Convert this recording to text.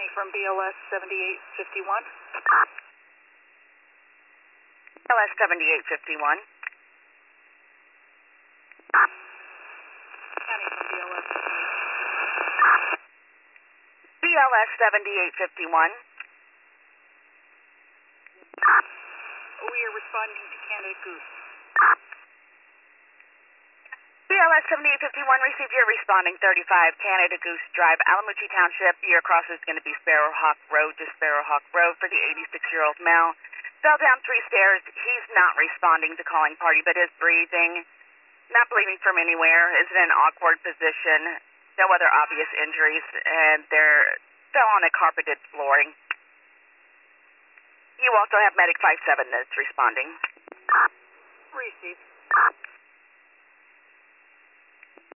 County from BLS 7851. BLS 7851. County from BLS 7851. BLS 7851. We are responding to Canada Goose. BLS 7851, received your responding 35, Canada Goose Drive, Alamuchi Township. Your cross is going to be Sparrowhawk Road to Sparrowhawk Road for the 86-year-old male. Fell down 3 stairs. He's not responding to calling party, but is breathing. Not bleeding from anywhere. Is in an awkward position. No other obvious injuries, and fell on a carpeted flooring. You also have Medic 57 that's responding. Received.